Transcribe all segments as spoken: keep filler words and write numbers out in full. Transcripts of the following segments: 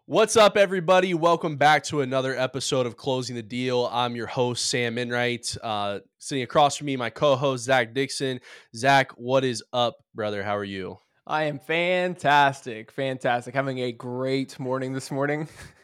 What's up, everybody? Welcome back to another episode of Closing the Deal. I'm your host, Sam Enright. Uh, sitting across from me, my co-host, Zach Dixon. Zach, what is up, brother? How are you? I am fantastic, fantastic. Having a great morning this morning.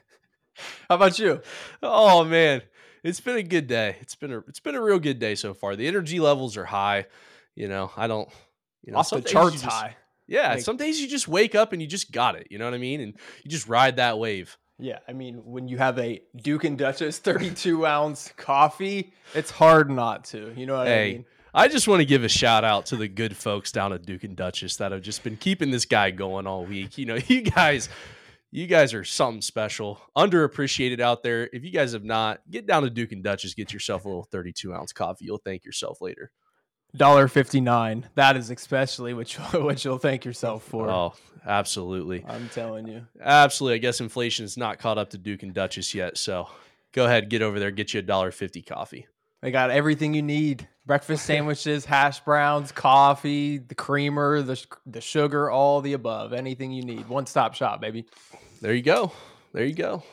How about you? Oh man, it's been a good day. It's been a it's been a real good day so far. The energy levels are high. You know, I don't. You know, Off some the days you charts just high. yeah. Like, Some days you just wake up and you just got it. You know what I mean? And you just ride that wave. yeah, I mean, when you have a Duke and Duchess thirty-two ounce coffee, it's hard not to. You know what I Hey, mean? I just want to give a shout out to the good folks down at Duke and Duchess that have just been keeping this guy going all week. You know, you guys, you guys are something special, underappreciated out there. If you guys have not, get down to Duke and Duchess, get yourself a little thirty-two ounce coffee. You'll thank yourself later. one dollar fifty-nine. That is especially what you'll, what you'll thank yourself for. Oh, absolutely. I'm telling you. Absolutely. I guess inflation is not caught up to Duke and Duchess yet. So go ahead, get over there, get you a one dollar fifty coffee. They got everything you need. Breakfast sandwiches, hash browns, coffee, the creamer, the, the sugar, all the above. Anything you need. One-stop shop, baby. There you go. There you go.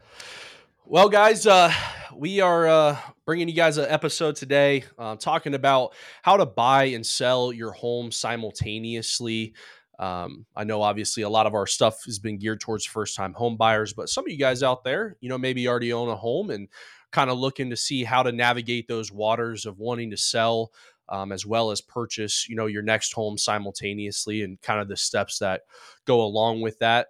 Well, guys, uh, we are uh, bringing you guys an episode today uh, talking about how to buy and sell your home simultaneously. Um, I know, obviously, a lot of our stuff has been geared towards first-time home buyers, but some of you guys out there, you know, maybe already own a home and kind of looking to see how to navigate those waters of wanting to sell um, as well as purchase, you know, your next home simultaneously and kind of the steps that go along with that.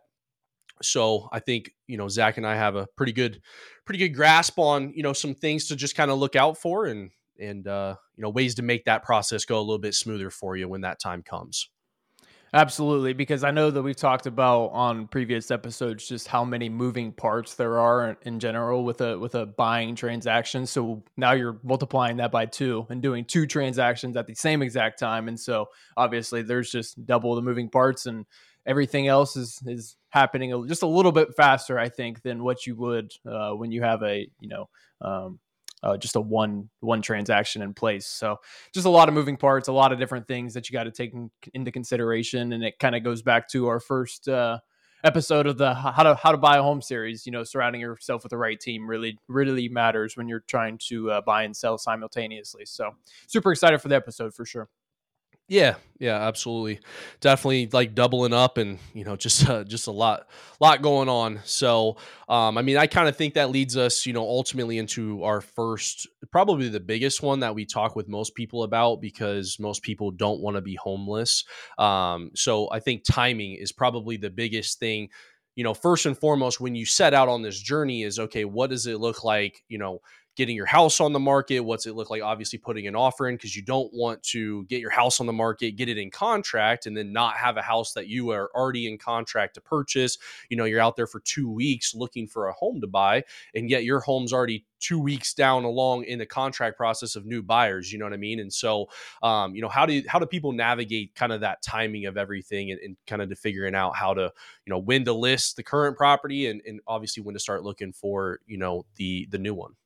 So I think, you know, Zach and I have a pretty good, pretty good grasp on, you know, some things to just kind of look out for and, and, uh, you know, ways to make that process go a little bit smoother for you when that time comes. Absolutely, because I know that we've talked about on previous episodes just how many moving parts there are in general with a with a buying transaction. So now you're multiplying that by two and doing two transactions at the same exact time. And so obviously there's just double the moving parts and everything else is is happening just a little bit faster, I think, than what you would uh, when you have a, you know, um, uh, just a one one transaction in place. So just a lot of moving parts, a lot of different things that you got to take in, into consideration. And it kind of goes back to our first uh, episode of the how to how to buy a home series. You know, surrounding yourself with the right team really really matters when you're trying to uh, buy and sell simultaneously. So super excited for the episode for sure. Yeah, yeah, absolutely. Definitely like doubling up and, you know, just uh, just a lot lot going on. So, um I mean, I kind of think that leads us, you know, ultimately into our first, probably the biggest one that we talk with most people about because most people don't want to be homeless. Um so I think timing is probably the biggest thing. You know, first and foremost, when you set out on this journey is, okay, what does it look like, you know, getting your house on the market? What's it look like? Obviously putting an offer in, because you don't want to get your house on the market, get it in contract, and then not have a house that you are already in contract to purchase. You know, you're out there for two weeks looking for a home to buy, and yet your home's already two weeks down along in the contract process of new buyers. You know what I mean? And so, um, you know, how do how do people navigate kind of that timing of everything and, and kind of to figuring out how to, you know, when to list the current property and, and obviously when to start looking for, you know, the the new one.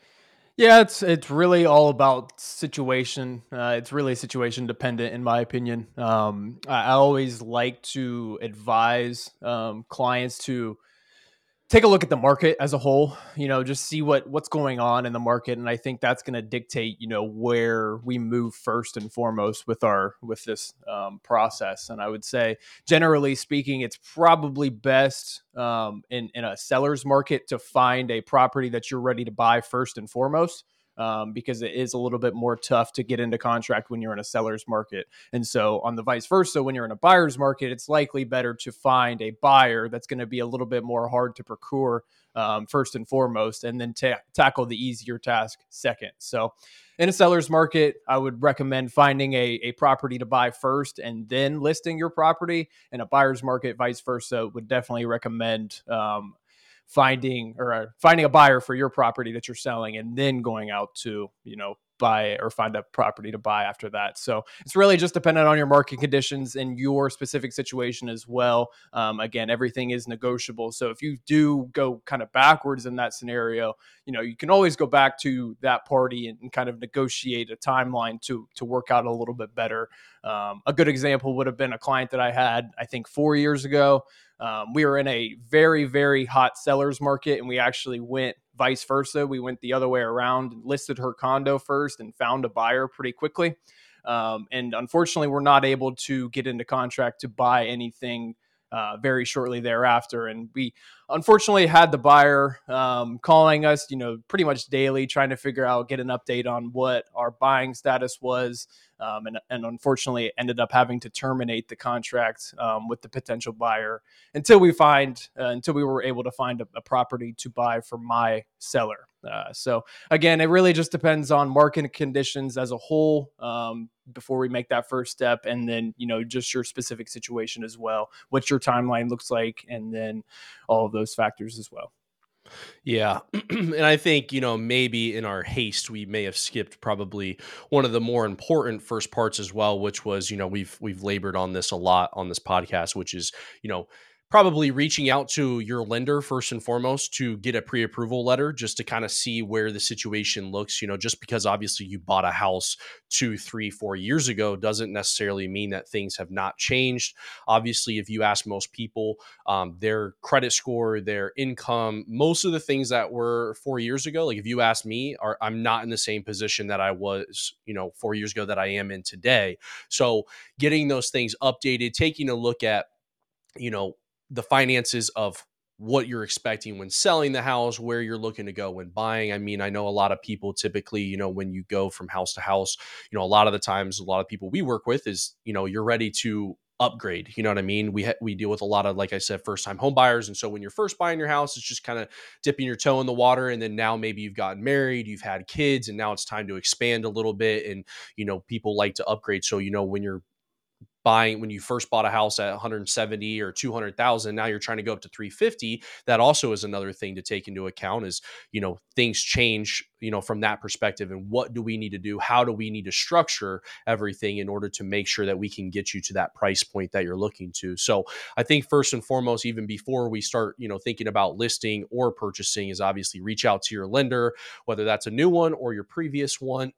Yeah, it's it's really all about situation. Uh, it's really situation dependent, in my opinion. Um, I, I always like to advise um, clients to take a look at the market as a whole. You know, just see what what's going on in the market, and I think that's going to dictate, you know, where we move first and foremost with our with this um, process. And I would say, generally speaking, it's probably best um, in in a seller's market to find a property that you're ready to buy first and foremost. Um, because it is a little bit more tough to get into contract when you're in a seller's market. And so on the vice versa, when you're in a buyer's market, it's likely better to find a buyer that's going to be a little bit more hard to procure um, first and foremost, and then ta- tackle the easier task second. So in a seller's market, I would recommend finding a, a property to buy first and then listing your property. In a buyer's market, vice versa, would definitely recommend um, finding or uh, finding a buyer for your property that you're selling and then going out to, you know, buy or find a property to buy after that. So it's really just dependent on your market conditions and your specific situation as well. Um, again, everything is negotiable. So if you do go kind of backwards in that scenario, you know, you can always go back to that party and, and kind of negotiate a timeline to to work out a little bit better. Um, a good example would have been a client that I had, I think, four years ago. Um, we were in a very, very hot seller's market, and we actually went vice versa. We went the other way around and listed her condo first and found a buyer pretty quickly. Um, and unfortunately, we're not able to get into contract to buy anything uh, very shortly thereafter. And we unfortunately had the buyer um, calling us, you know, pretty much daily, trying to figure out, get an update on what our buying status was. Um, and, and unfortunately ended up having to terminate the contract um, with the potential buyer until we find, uh, until we were able to find a, a property to buy for my seller. Uh, so again, it really just depends on market conditions as a whole um, before we make that first step. And then, you know, just your specific situation as well, what your timeline looks like, and then all of those factors as well. Yeah. And I think, you know, maybe in our haste, we may have skipped probably one of the more important first parts as well, which was, you know, we've we've labored on this a lot on this podcast, which is, you know, probably reaching out to your lender first and foremost to get a pre-approval letter just to kind of see where the situation looks. You know, just because obviously you bought a house two, three, four years ago doesn't necessarily mean that things have not changed. Obviously, if you ask most people, um, their credit score, their income, most of the things that were four years ago, like if you ask me, are I'm not in the same position that I was, you know, four years ago that I am in today. So getting those things updated, taking a look at, you know, the finances of what you're expecting when selling the house, where you're looking to go when buying. I mean, I know a lot of people typically, you know, when you go from house to house, you know, a lot of the times, a lot of people we work with is, you know, you're ready to upgrade. You know what I mean? We ha- we deal with a lot of, like I said, first time home buyers. And so when you're first buying your house, it's just kind of dipping your toe in the water. And then now maybe you've gotten married, you've had kids, and now it's time to expand a little bit. And, you know, people like to upgrade. So, you know, when you're buying, when you first bought a house at one hundred seventy or two hundred thousand, now you're trying to go up to three fifty. That also is another thing to take into account is, you know, things change, you know, from that perspective. And what do we need to do? How do we need to structure everything in order to make sure that we can get you to that price point that you're looking to? So I think first and foremost, even before we start, you know, thinking about listing or purchasing, is obviously reach out to your lender, whether that's a new one or your previous one.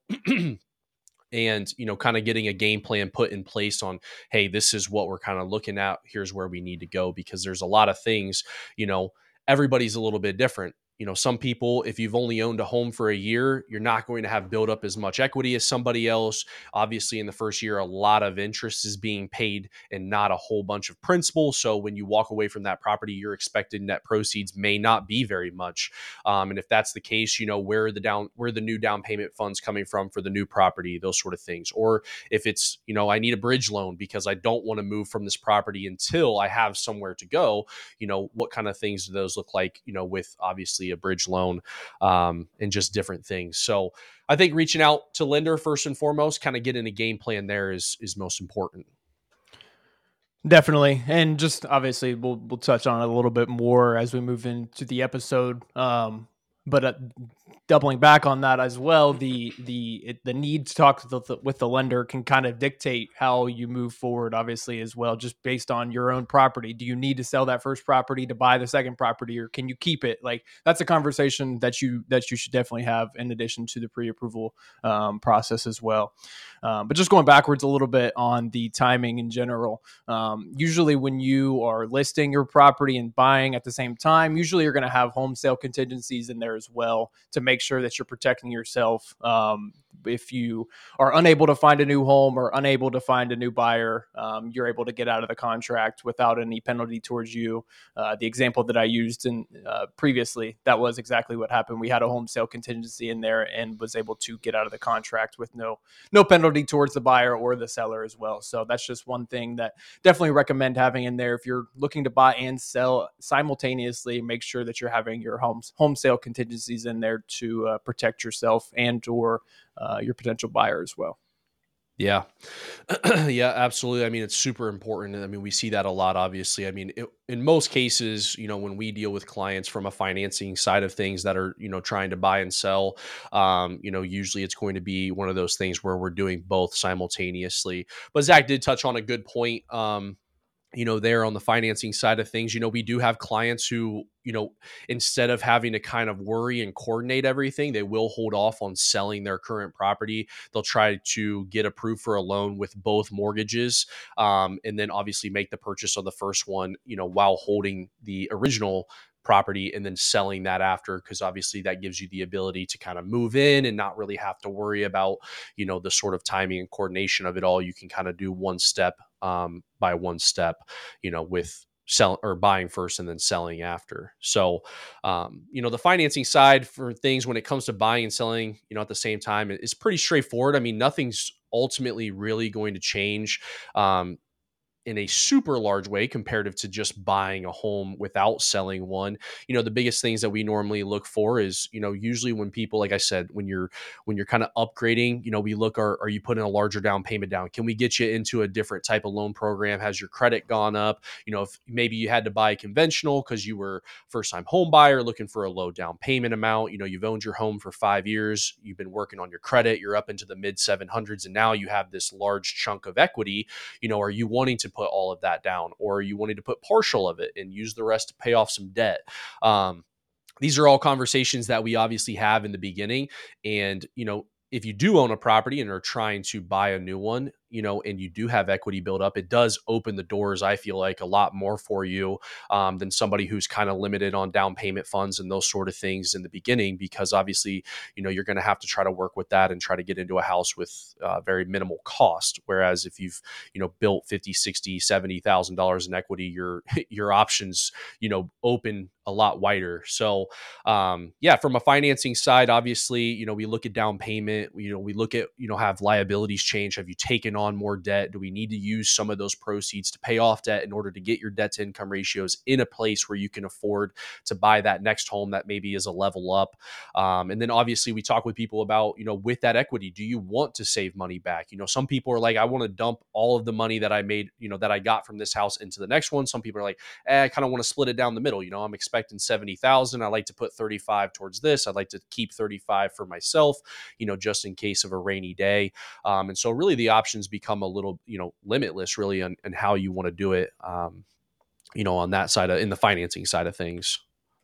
And, you know, kind of getting a game plan put in place on, hey, this is what we're kind of looking at. Here's where we need to go, because there's a lot of things, you know, everybody's a little bit different. You know, some people, if you've only owned a home for a year, you're not going to have built up as much equity as somebody else. Obviously, in the first year, a lot of interest is being paid and not a whole bunch of principal. So when you walk away from that property, your expected net proceeds may not be very much. Um, and if that's the case, you know, where are the down, where are the new down payment funds coming from for the new property, those sort of things. Or if it's, you know, I need a bridge loan because I don't want to move from this property until I have somewhere to go, you know, what kind of things do those look like, you know, with obviously a bridge loan, um, and just different things. So I think reaching out to lender first and foremost, kind of getting a game plan there is, is most important. Definitely. And just obviously we'll we'll touch on it a little bit more as we move into the episode. Um, but uh, doubling back on that as well, the the it, the need to talk with the, with the lender can kind of dictate how you move forward, obviously, as well, just based on your own property. Do you need to sell that first property to buy the second property, or can you keep it? Like, that's a conversation that you that you should definitely have in addition to the pre-approval um, process as well. Um, but just going backwards a little bit on the timing in general. Um, usually when you are listing your property and buying at the same time, usually you're going to have home sale contingencies in there as well to make sure that you're protecting yourself. Um, if you are unable to find a new home or unable to find a new buyer, um, you're able to get out of the contract without any penalty towards you. Uh, the example that I used in uh, previously, that was exactly what happened. We had a home sale contingency in there and was able to get out of the contract with no no penalty towards the buyer or the seller as well. So that's just one thing that definitely recommend having in there. If you're looking to buy and sell simultaneously, make sure that you're having your home home sale contingencies in there to uh, protect yourself and or uh, your potential buyer as well. Yeah. Yeah, absolutely. I mean, it's super important. I mean, we see that a lot, obviously. I mean, it, in most cases, you know, when we deal with clients from a financing side of things that are, you know, trying to buy and sell, um, you know, usually it's going to be one of those things where we're doing both simultaneously. But Zach did touch on a good point. Um, you know, there on the financing side of things, you know, we do have clients who, you know, instead of having to kind of worry and coordinate everything, they will hold off on selling their current property. They'll try to get approved for a loan with both mortgages, um, and then obviously make the purchase on the first one, you know, while holding the original property and then selling that after, because obviously that gives you the ability to kind of move in and not really have to worry about, you know, the sort of timing and coordination of it all. You can kind of do one step um, by one step, you know, with sell or buying first and then selling after. So, um, you know, the financing side for things when it comes to buying and selling, you know, at the same time is pretty straightforward. I mean, nothing's ultimately really going to change. Um, in a super large way comparative to just buying a home without selling one. You know, the biggest things that we normally look for is, you know, usually when people, like I said, when you're when you're kind of upgrading, you know, we look, are, are you putting a larger down payment down? Can we get you into a different type of loan program? Has your credit gone up? You know, if maybe you had to buy conventional because you were first time home buyer looking for a low down payment amount, you know, you've owned your home for five years, you've been working on your credit, you're up into the mid seven hundreds, and now you have this large chunk of equity. You know, are you wanting to put all of that down, or are you wanting to put partial of it and use the rest to pay off some debt? Um, these are all conversations that we obviously have in the beginning. And, you know, if you do own a property and are trying to buy a new one, you know, and you do have equity build up, it does open the doors, I feel like, a lot more for you um, than somebody who's kind of limited on down payment funds and those sort of things in the beginning, because obviously, you know, you're going to have to try to work with that and try to get into a house with uh, very minimal cost. Whereas if you've, you know, built fifty, sixty, seventy thousand dollars in equity, your, your options, you know, open a lot wider. So, um, yeah, from a financing side, obviously, you know, we look at down payment, you know, we look at, you know, have liabilities changed? Have you taken on more debt? Do we need to use some of those proceeds to pay off debt in order to get your debt to income ratios in a place where you can afford to buy that next home that maybe is a level up? Um, and then obviously we talk with people about, you know, with that equity, do you want to save money back? You know, some people are like, I want to dump all of the money that I made, you know, that I got from this house into the next one. Some people are like, eh, I kind of want to split it down the middle. You know, I'm expecting seventy thousand. I like to put thirty-five towards this. I'd like to keep thirty-five for myself, you know, just in case of a rainy day. Um, and so really the options become a little, you know, limitless really on, on how you want to do it. Um, you know, on that side of, in the financing side of things.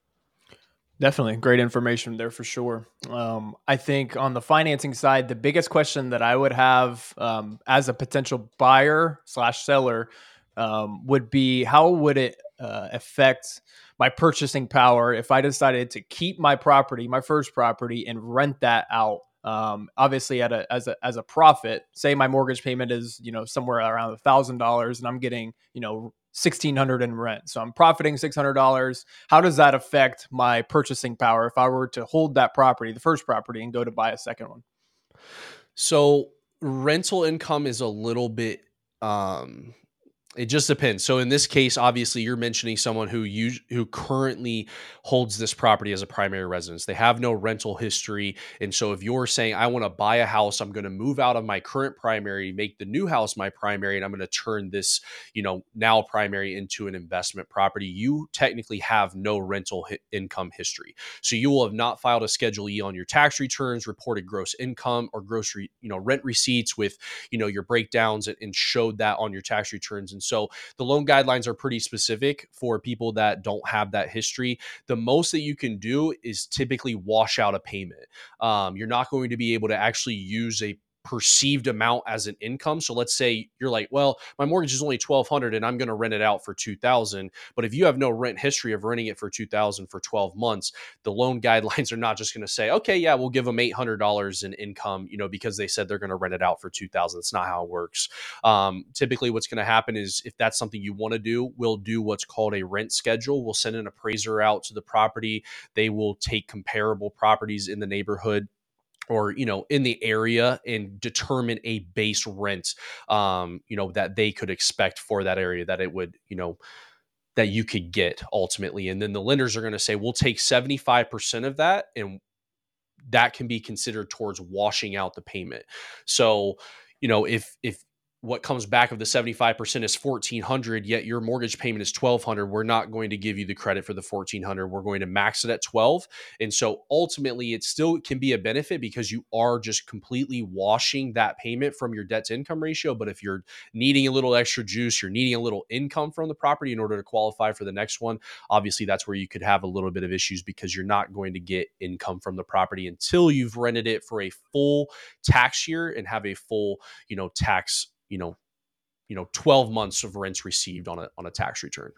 Definitely great information there for sure. Um, I think on the financing side, the biggest question that I would have um, as a potential buyer slash seller um, would be how would it uh, affect my purchasing power if I decided to keep my property, my first property, and rent that out? Um, obviously, at a as a as a profit. Say my mortgage payment is you know somewhere around a thousand dollars, and I'm getting you know sixteen hundred in rent, so I'm profiting six hundred dollars. How does that affect my purchasing power if I were to hold that property, the first property, and go to buy a second one? So rental income is a little bit, um, it just depends. So in this case, obviously, you're mentioning someone who you who currently holds this property as a primary residence. They have no rental history, and so if you're saying, "I want to buy a house, I'm going to move out of my current primary, make the new house my primary, and I'm going to turn this, you know, now primary into an investment property," you technically have no rental hi- income history. So you will have not filed a Schedule E on your tax returns, reported gross income or gross, re, you know, rent receipts with, you know, your breakdowns and, and showed that on your tax returns. And so the loan guidelines are pretty specific for people that don't have that history. The most that you can do is typically wash out a payment. Um, you're not going to be able to actually use a perceived amount as an income. So let's say you're like, well, my mortgage is only twelve hundred and I'm going to rent it out for two thousand. But if you have no rent history of renting it for two thousand for twelve months, the loan guidelines are not just going to say, okay, yeah, we'll give them eight hundred dollars in income, you know, because they said they're going to rent it out for two thousand. It's not how it works. Um, typically what's going to happen is if that's something you want to do, we'll do what's called a rent schedule. We'll send an appraiser out to the property. They will take comparable properties in the neighborhood or, you know, in the area and determine a base rent, um, you know, that they could expect for that area, that it would, you know, that you could get ultimately. And then the lenders are going to say, we'll take seventy-five percent of that, and that can be considered towards washing out the payment. So you know, if if what comes back of the seventy-five percent is fourteen hundred, yet your mortgage payment is twelve hundred, we're not going to give you the credit for the fourteen hundred. We're going to max it at twelve. And so ultimately it still can be a benefit because you are just completely washing that payment from your debt to income ratio. But if you're needing a little extra juice, you're needing a little income from the property in order to qualify for the next one, obviously that's where you could have a little bit of issues because you're not going to get income from the property until you've rented it for a full tax year and have a full, you know, tax you know, you know, twelve months of rents received on a on a tax return.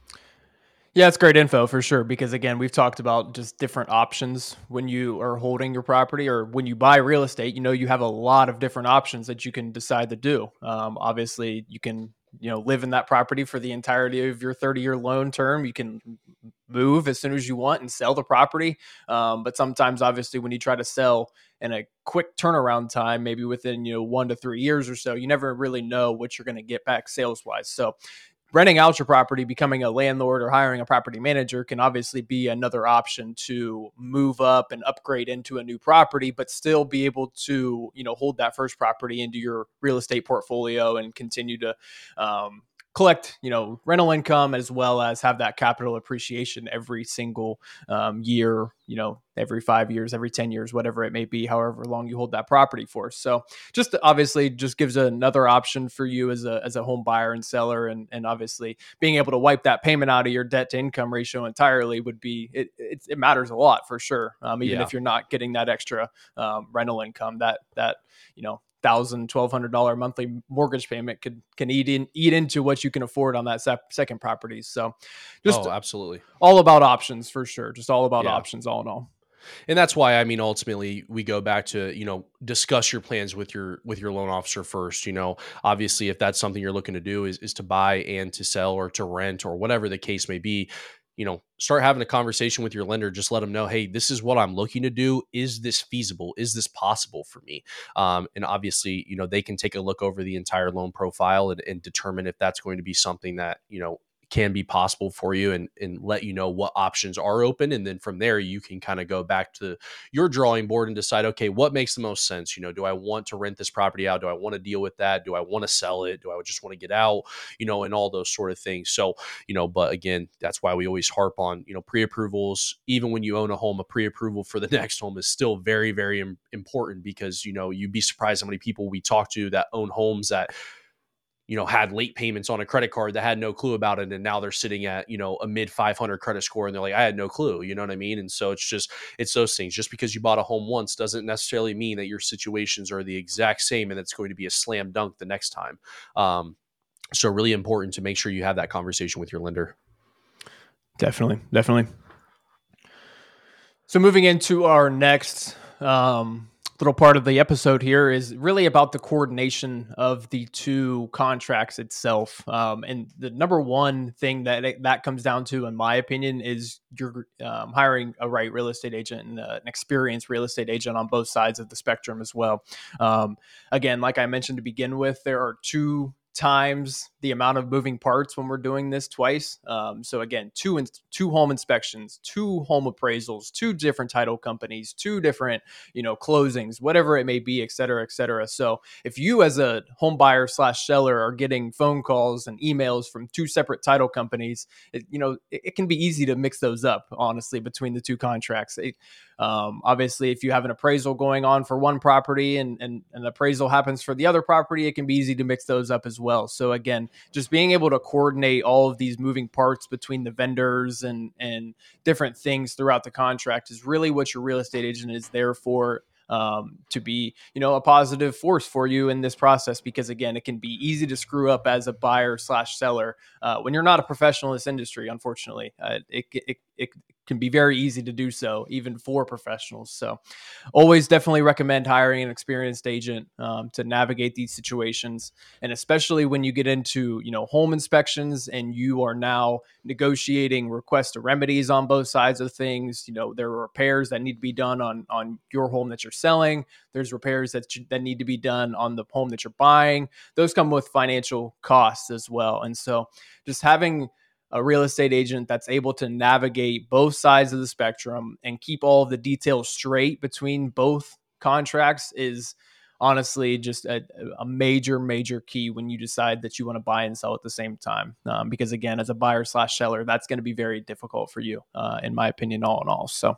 Yeah, it's great info for sure. Because again, we've talked about just different options when you are holding your property or when you buy real estate. You know, you have a lot of different options that you can decide to do. Um, obviously, you can you know live in that property for the entirety of your thirty year loan term. You can move as soon as you want and sell the property. Um, but sometimes, obviously, when you try to sell in a quick turnaround time, maybe within you know one to three years or so, you never really know what you're going to get back sales wise. So renting out your property, becoming a landlord or hiring a property manager can obviously be another option to move up and upgrade into a new property, but still be able to, you know, hold that first property into your real estate portfolio and continue to, um, collect, you know, rental income as well as have that capital appreciation every single um, year, you know, every five years, every ten years, whatever it may be, however long you hold that property for. So just obviously just gives another option for you as a, as a home buyer and seller. And, and obviously being able to wipe that payment out of your debt to income ratio entirely would be, it, it, it matters a lot for sure. Um, even Yeah. if you're not getting that extra um, rental income, that, that, you know, thousand, twelve hundred dollar monthly mortgage payment could can eat in eat into what you can afford on that sep- second property. So, just Oh, absolutely. all about options for sure. Just all about Yeah. options, all in all. And that's why, I mean, ultimately we go back to, you know, discuss your plans with your with your loan officer first. You know, obviously if that's something you're looking to do is is to buy and to sell or to rent or whatever the case may be, you know, start having a conversation with your lender. Just let them know, hey, this is what I'm looking to do. Is this feasible? Is this possible for me? Um, and obviously, you know, they can take a look over the entire loan profile and, and determine if that's going to be something that, you know, can be possible for you and, and let you know what options are open. And then from there, you can kind of go back to your drawing board and decide, okay, what makes the most sense? You know, do I want to rent this property out? Do I want to deal with that? Do I want to sell it? Do I just want to get out? You know, and all those sort of things. So, you know, but again, that's why we always harp on, you know, pre-approvals. Even when you own a home, a pre-approval for the next home is still very, very im- important because, you know, you'd be surprised how many people we talk to that own homes that, you know, had late payments on a credit card that had no clue about it. And now they're sitting at, you know, a mid five hundred credit score. And they're like, I had no clue, you know what I mean? And so it's just, it's those things. Just because you bought a home once doesn't necessarily mean that your situations are the exact same and it's going to be a slam dunk the next time. Um, so really important to make sure you have that conversation with your lender. Definitely. Definitely. So moving into our next, um, little part of the episode here is really about the coordination of the two contracts itself. Um, and the number one thing that it, that comes down to, in my opinion, is you're um, hiring a right real estate agent and uh, an experienced real estate agent on both sides of the spectrum as well. Um, again, like I mentioned to begin with, there are two times the amount of moving parts when we're doing this twice. Um, so again, two in, two home inspections, two home appraisals, two different title companies, two different, you know, closings, whatever it may be, et cetera, et cetera. So if you as a home buyer slash seller are getting phone calls and emails from two separate title companies, it, you know, it, it can be easy to mix those up, honestly, between the two contracts. It, um, obviously, if you have an appraisal going on for one property and, and an appraisal happens for the other property, it can be easy to mix those up as well. So again, just being able to coordinate all of these moving parts between the vendors and, and different things throughout the contract is really what your real estate agent is there for. Um, to be, you know, a positive force for you in this process, because again, it can be easy to screw up as a buyer slash seller uh, when you're not a professional in this industry. Unfortunately, uh, it, it it can be very easy to do so, even for professionals. So, always definitely recommend hiring an experienced agent um, to navigate these situations, and especially when you get into, you know, home inspections and you are now negotiating request to remedies on both sides of things. You know, there are repairs that need to be done on on your home that you're selling. There's repairs that that need to be done on the home that you're buying. Those come with financial costs as well, and so just having a real estate agent that's able to navigate both sides of the spectrum and keep all of the details straight between both contracts is honestly just a, a major, major key when you decide that you want to buy and sell at the same time. Um, because again, as a buyer slash seller, that's going to be very difficult for you, uh, in my opinion, all in all. So,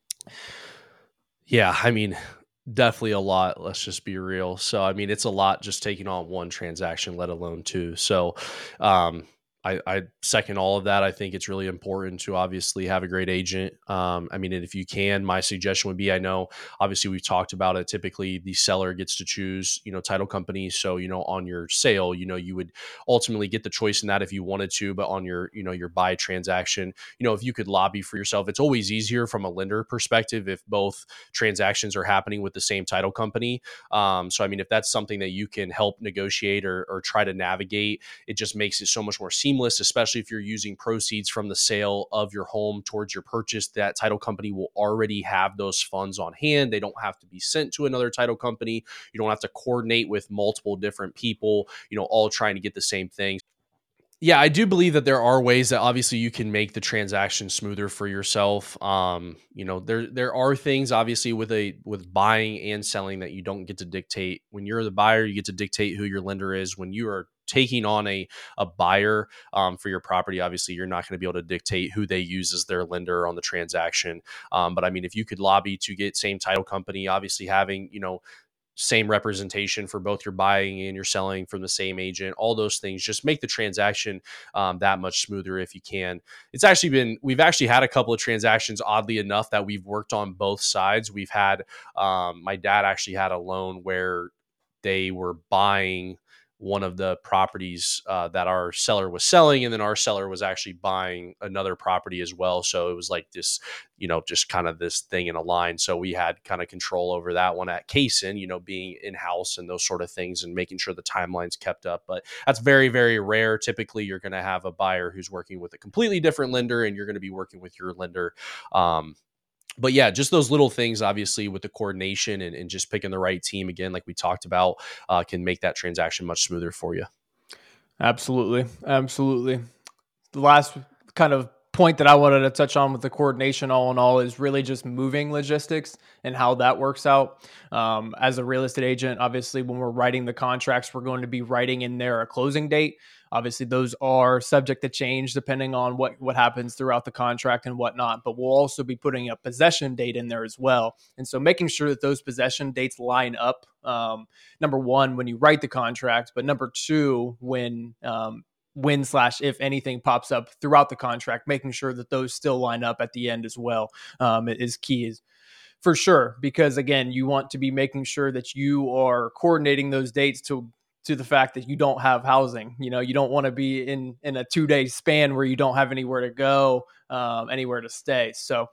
Yeah, I mean, definitely a lot. Let's just be real. So, I mean, it's a lot just taking on one transaction, let alone two. So, um, I, I second all of that. I think it's really important to obviously have a great agent. Um, I mean, and if you can, my suggestion would be, I know obviously we've talked about it. Typically, the seller gets to choose, you know, title company. So, you know, on your sale, you know, you would ultimately get the choice in that if you wanted to, but on your, you know, your buy transaction, you know, if you could lobby for yourself, it's always easier from a lender perspective if both transactions are happening with the same title company. Um, so, I mean, if that's something that you can help negotiate or, or try to navigate, it just makes it so much more seamless, especially if you're using proceeds from the sale of your home towards your purchase. That title company will already have those funds on hand. They don't have to be sent to another title company. You don't have to coordinate with multiple different people, you know, all trying to get the same thing. Yeah, I do believe that there are ways that obviously you can make the transaction smoother for yourself. Um, you know, there there are things obviously with a with buying and selling that you don't get to dictate. When you're the buyer, you get to dictate who your lender is. When you are taking on a a buyer um, for your property, obviously you're not going to be able to dictate who they use as their lender on the transaction. Um, but I mean, if you could lobby to get same title company, obviously having, you know, same representation for both your buying and your selling from the same agent, all those things just make the transaction um, that much smoother if you can. It's actually been, we've actually had a couple of transactions, oddly enough, that we've worked on both sides. We've had, um, my dad actually had a loan where they were buying one of the properties uh, that our seller was selling, and then our seller was actually buying another property as well. So it was like this, you know, just kind of this thing in a line. So we had kind of control over that one at Kaysen, you know, being in-house and those sort of things and making sure the timelines kept up. But that's very, very rare. Typically, you're going to have a buyer who's working with a completely different lender, and you're going to be working with your lender. Um, but yeah, just those little things, obviously, with the coordination and, and just picking the right team, again, like we talked about, uh, can make that transaction much smoother for you. absolutely, absolutely. The last kind of point that I wanted to touch on with the coordination, all in all, is really just moving logistics and how that works out. Um, as a real estate agent, obviously, when we're writing the contracts, we're going to be writing in there a closing date. Obviously, those are subject to change depending on what, what happens throughout the contract and whatnot. But we'll also be putting a possession date in there as well. And so making sure that those possession dates line up, um, number one, when you write the contract, but number two, when um, when slash if anything pops up throughout the contract, making sure that those still line up at the end as well, um, is key, is for sure. Because again, you want to be making sure that you are coordinating those dates to to the fact that you don't have housing. You know, you don't want to be in in a two day span where you don't have anywhere to go, um, anywhere to stay. So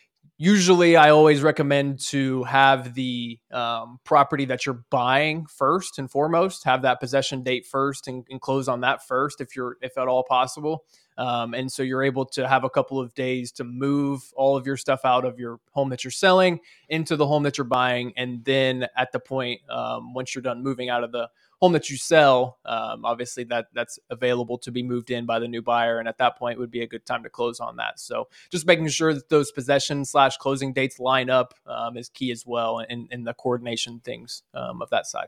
usually I always recommend to have the um, property that you're buying first and foremost, have that possession date first, and, and close on that first if you're, if at all possible. Um, and so you're able to have a couple of days to move all of your stuff out of your home that you're selling into the home that you're buying. And then at the point, um, once you're done moving out of the home that you sell, um, obviously that that's available to be moved in by the new buyer. And at that point would be a good time to close on that. So just making sure that those possession slash closing dates line up um, is key as well in, in the coordination things um, of that side.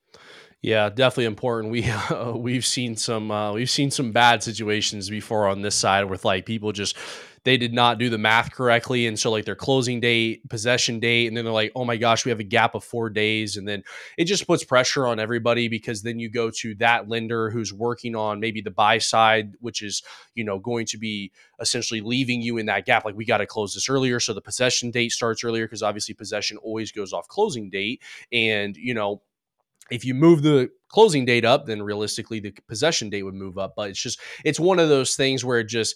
Yeah, definitely important. We uh, we've seen some uh, we've seen some bad situations before on this side with like people just they did not do the math correctly, and so like their closing date, possession date, and then they're like, oh my gosh, we have a gap of four days, and then it just puts pressure on everybody because then you go to that lender who's working on maybe the buy side, which is, you know, going to be essentially leaving you in that gap. Like, we got to close this earlier, so the possession date starts earlier because obviously possession always goes off closing date, and you know, if you move the closing date up, then realistically the possession date would move up. But it's just, it's one of those things where it just,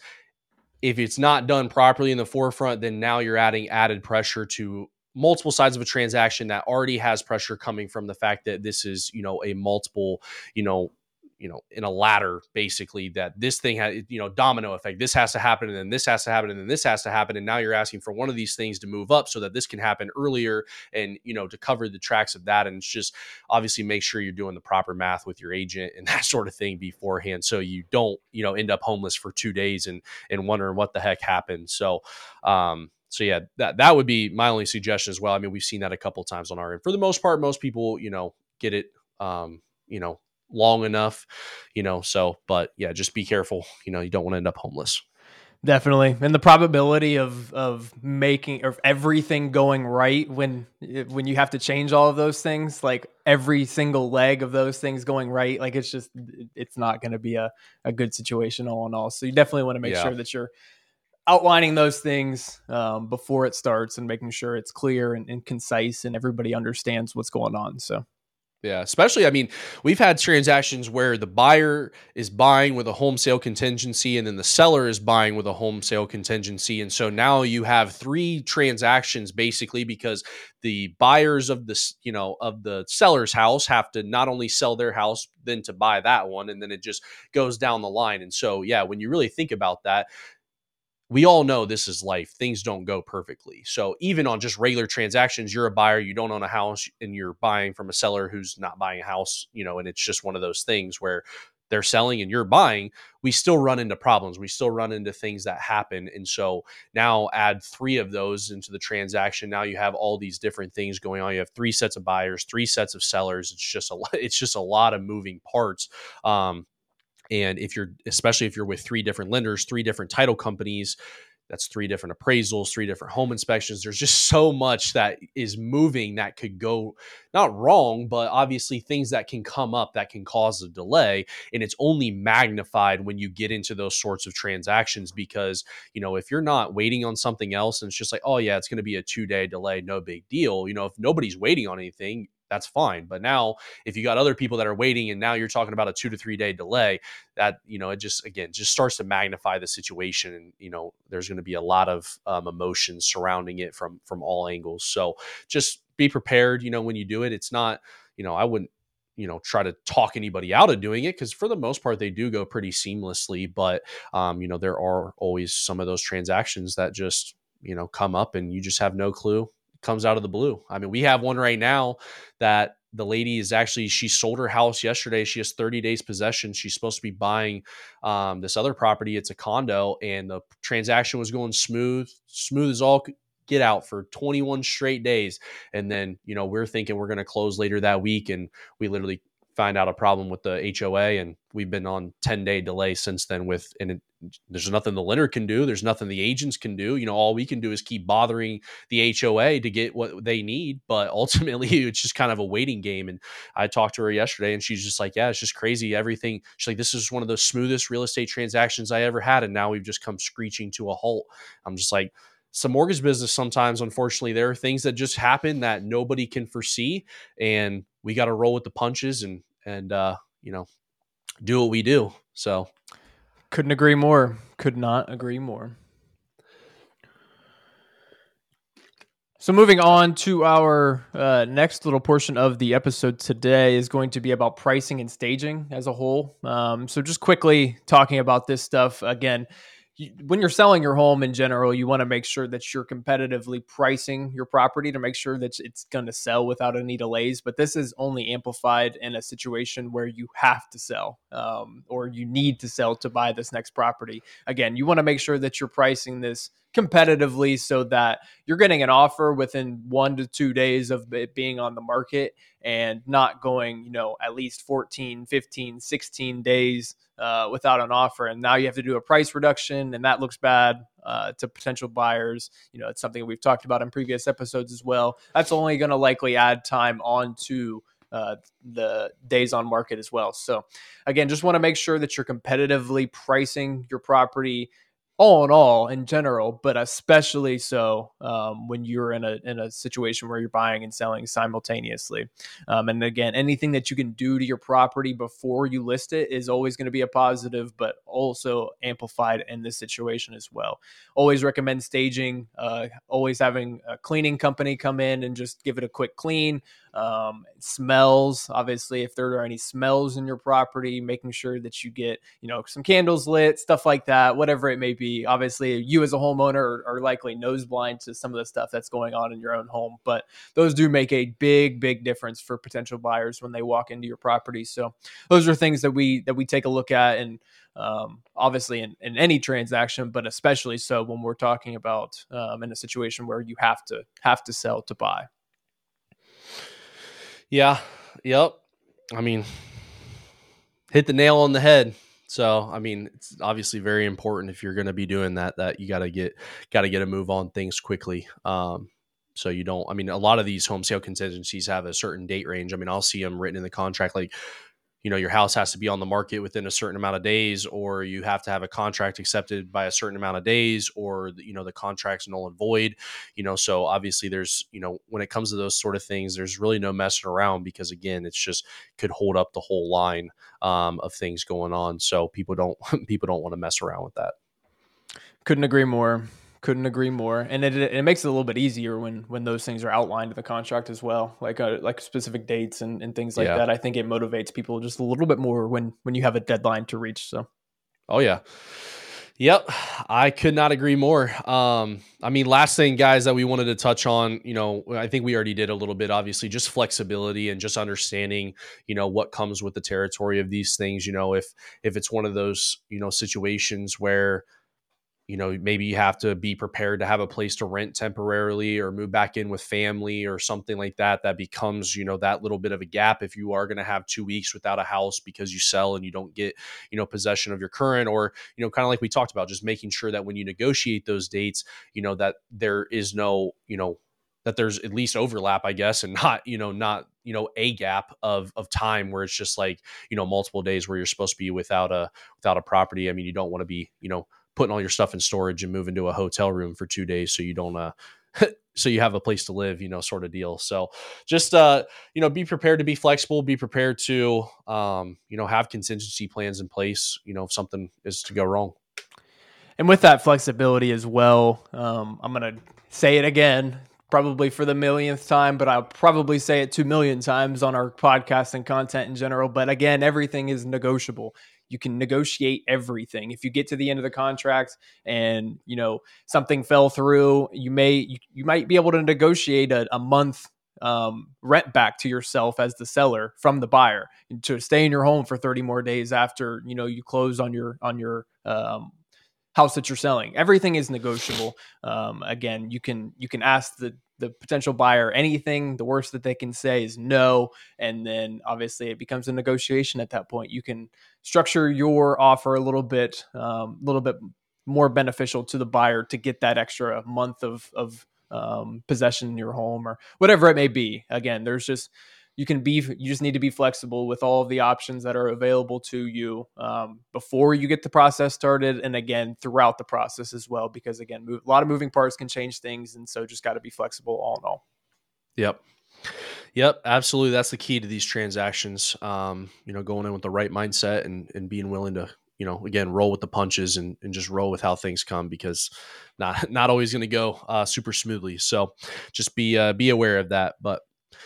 if it's not done properly in the forefront, then now you're adding added pressure to multiple sides of a transaction that already has pressure coming from the fact that this is, you know, a multiple, you know, you know, in a ladder, basically, that this thing has, you know, domino effect. This has to happen, and then this has to happen, and then this has to happen. And now you're asking for one of these things to move up so that this can happen earlier and, you know, to cover the tracks of that. And it's just obviously make sure you're doing the proper math with your agent and that sort of thing beforehand, so you don't, you know, end up homeless for two days and, and wondering what the heck happened. So, um, so yeah, that that would be my only suggestion as well. I mean, we've seen that a couple of times on our end. For the most part, most people, you know, get it, um, you know, long enough, you know. So, but yeah, just be careful. You know, you don't want to end up homeless. Definitely. And the probability of of making of everything going right when when you have to change all of those things, like every single leg of those things going right, like it's just it's not going to be a, a good situation all in all. So you definitely want to make Yeah. sure that you're outlining those things um, before it starts and making sure it's clear and, and concise and everybody understands what's going on. So Yeah, especially, I mean, we've had transactions where the buyer is buying with a home sale contingency and then the seller is buying with a home sale contingency. And so now you have three transactions basically because the buyers of this, you know, of the seller's house have to not only sell their house, then to buy that one. And then it just goes down the line. And so, yeah, when you really think about that, we all know this is life. Things don't go perfectly. So even on just regular transactions, you're a buyer, you don't own a house, and you're buying from a seller who's not buying a house, you know, and it's just one of those things where they're selling and you're buying, we still run into problems. We still run into things that happen. And so now add three of those into the transaction. Now you have all these different things going on. You have three sets of buyers, three sets of sellers. It's just a it's just a lot of moving parts. Um, And if you're, especially if you're with three different lenders, three different title companies, that's three different appraisals, three different home inspections. There's just so much that is moving that could go not wrong, but obviously things that can come up that can cause a delay. And it's only magnified when you get into those sorts of transactions because, you know, if you're not waiting on something else and it's just like, oh, yeah, it's going to be a two day delay, no big deal. You know, if nobody's waiting on anything, that's fine. But now if you got other people that are waiting and now you're talking about a two to three day delay, that, you know, it just, again, just starts to magnify the situation. And, you know, there's going to be a lot of um, emotions surrounding it from, from all angles. So just be prepared, you know, when you do it. It's not, you know, I wouldn't, you know, try to talk anybody out of doing it because for the most part, they do go pretty seamlessly. But, um, you know, there are always some of those transactions that just, you know, come up and you just have no clue. Comes out of the blue. I mean, we have one right now that the lady is actually, she sold her house yesterday. She has thirty days possession. She's supposed to be buying um, this other property. It's a condo and the transaction was going smooth, smooth as all get out for twenty-one straight days. And then, you know, we're thinking we're going to close later that week. And we literally find out a problem with the H O A and we've been on ten day delay since then with, and it, there's nothing the lender can do. There's nothing the agents can do. You know, all we can do is keep bothering the H O A to get what they need. But ultimately it's just kind of a waiting game. And I talked to her yesterday and she's just like, yeah, it's just crazy. Everything. She's like, this is one of the smoothest real estate transactions I ever had. And now we've just come screeching to a halt. I'm just like, some mortgage business sometimes, unfortunately, there are things that just happen that nobody can foresee. And we got to roll with the punches and, and, uh, you know, do what we do. So couldn't agree more. Could not agree more. So moving on to our uh, next little portion of the episode today is going to be about pricing and staging as a whole. Um, so just quickly talking about this stuff again. You, when you're selling your home in general, you want to make sure that you're competitively pricing your property to make sure that it's going to sell without any delays. But this is only amplified in a situation where you have to sell um, or you need to sell to buy this next property. Again, you want to make sure that you're pricing this competitively so that you're getting an offer within one to two days of it being on the market and not going, you know, at least fourteen, fifteen, sixteen days uh, without an offer. And now you have to do a price reduction and that looks bad uh, to potential buyers. You know, it's something we've talked about in previous episodes as well. That's only going to likely add time onto uh, the days on market as well. So again, just want to make sure that you're competitively pricing your property all in all in general, but especially so um, when you're in a in a situation where you're buying and selling simultaneously. Um, and again, anything that you can do to your property before you list it is always going to be a positive, but also amplified in this situation as well. Always recommend staging, uh, always having a cleaning company come in and just give it a quick clean. Um, smells, obviously, if there are any smells in your property, making sure that you get, you know, some candles lit, stuff like that, whatever it may be. Obviously, you as a homeowner are, are likely nose blind to some of the stuff that's going on in your own home, but those do make a big, big difference for potential buyers when they walk into your property. So those are things that we that we take a look at, and um, obviously in, in any transaction, but especially so when we're talking about um, in a situation where you have to have to sell to buy. Yeah. Yep. I mean, hit the nail on the head. So, I mean, it's obviously very important if you're going to be doing that, that you got to get, got to get a move on things quickly. Um, so you don't, I mean, a lot of these home sale contingencies have a certain date range. I mean, I'll see them written in the contract, like, you know, your house has to be on the market within a certain amount of days, or you have to have a contract accepted by a certain amount of days, or, you know, the contract's null and void, you know, so obviously there's, you know, when it comes to those sort of things, there's really no messing around, because again, it's just could hold up the whole line um, of things going on. So people don't, people don't want to mess around with that. Couldn't agree more. Couldn't agree more. And it, it makes it a little bit easier when when those things are outlined in the contract as well, like uh, like specific dates and, and things like Yeah. that. I think it motivates people just a little bit more when when you have a deadline to reach. So, oh yeah. Yep. I could not agree more. Um, I mean, last thing, guys, that we wanted to touch on, you know, I think we already did a little bit, obviously, just flexibility and just understanding, you know, what comes with the territory of these things. You know, if, if it's one of those, you know, situations where, you know, maybe you have to be prepared to have a place to rent temporarily or move back in with family or something like that, that becomes, you know, that little bit of a gap if you are going to have two weeks without a house because you sell and you don't get, you know, possession of your current, or, you know, kind of like we talked about, just making sure that when you negotiate those dates, you know, that there is no, you know, that there's at least overlap, I guess, and not, you know, not, you know, a gap of, of time where it's just like, you know, multiple days where you're supposed to be without a, without a property. I mean, you don't want to be, you know, putting all your stuff in storage and move into a hotel room for two days. So you don't, uh, so you have a place to live, you know, sort of deal. So just, uh, you know, be prepared to be flexible, be prepared to, um, you know, have contingency plans in place, you know, if something is to go wrong. and with that flexibility as well, um, I'm going to say it again, probably for the millionth time, but I'll probably say it two million times on our podcast and content in general. But again, everything is negotiable. You can negotiate everything. If you get to the end of the contract and, you know, something fell through, you may, you, you might be able to negotiate a, a month um, rent back to yourself as the seller from the buyer to stay in your home for thirty more days after, you know, you close on your, on your, um, house that you're selling. Everything is negotiable. Um, again, you can you can ask the the potential buyer anything. The worst that they can say is no, and then obviously it becomes a negotiation at that point. You can structure your offer a little bit, a um, little bit more beneficial to the buyer to get that extra month of of um, possession in your home or whatever it may be. Again, there's just you can be you just need to be flexible with all of the options that are available to you um, before you get the process started, and again throughout the process as well, because again move, a lot of moving parts can change things, and so just got to be flexible all in all. Yep. Yep, absolutely. That's the key to these transactions. Um, you know, going in with the right mindset and and being willing to, you know, again, roll with the punches and, and just roll with how things come, because not not always going to go uh, super smoothly. So just be uh, be aware of that. But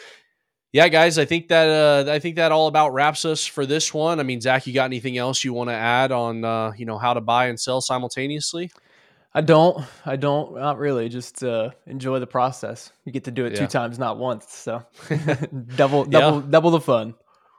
yeah, guys, I think that uh, I think that all about wraps us for this one. I mean, Zach, you got anything else you want to add on uh, you know, how to buy and sell simultaneously? I don't, I don't, not really. Just uh, enjoy the process. You get to do it two Yeah. times, not once. So double, Yeah. double, double the fun.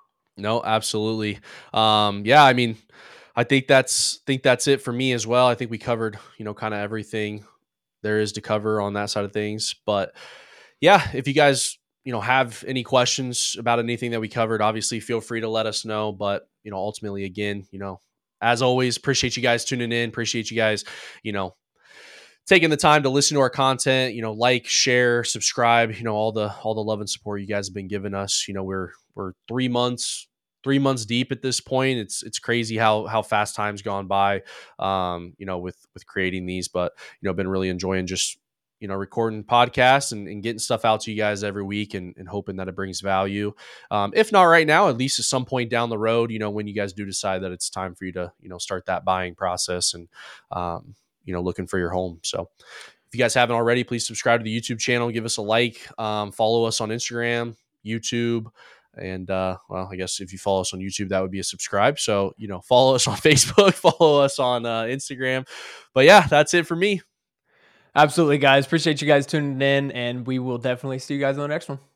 No, absolutely. Um, yeah, I mean, I think that's think that's it for me as well. I think we covered, you know, kind of everything there is to cover on that side of things. But yeah, if you guys, you know, have any questions about anything that we covered, obviously feel free to let us know. But, you know, ultimately, again, you know, as always, appreciate you guys tuning in. Appreciate you guys, you know, taking the time to listen to our content, you know, like, share, subscribe, you know, all the, all the love and support you guys have been giving us. You know, we're, we're three months, three months deep at this point. It's, it's crazy how, how fast time's gone by, um, you know, with, with creating these, but, you know, been really enjoying just, you know, recording podcasts and, and getting stuff out to you guys every week, and, and hoping that it brings value. Um, if not right now, at least at some point down the road, you know, when you guys do decide that it's time for you to, you know, start that buying process and, um, you know, looking for your home. So if you guys haven't already, please subscribe to the YouTube channel, give us a like, um, follow us on Instagram, YouTube. And, uh, well, I guess if you follow us on YouTube, that would be a subscribe. So, you know, follow us on Facebook, follow us on uh, Instagram. But yeah, that's it for me. Absolutely, guys. Appreciate you guys tuning in, and we will definitely see you guys on the next one.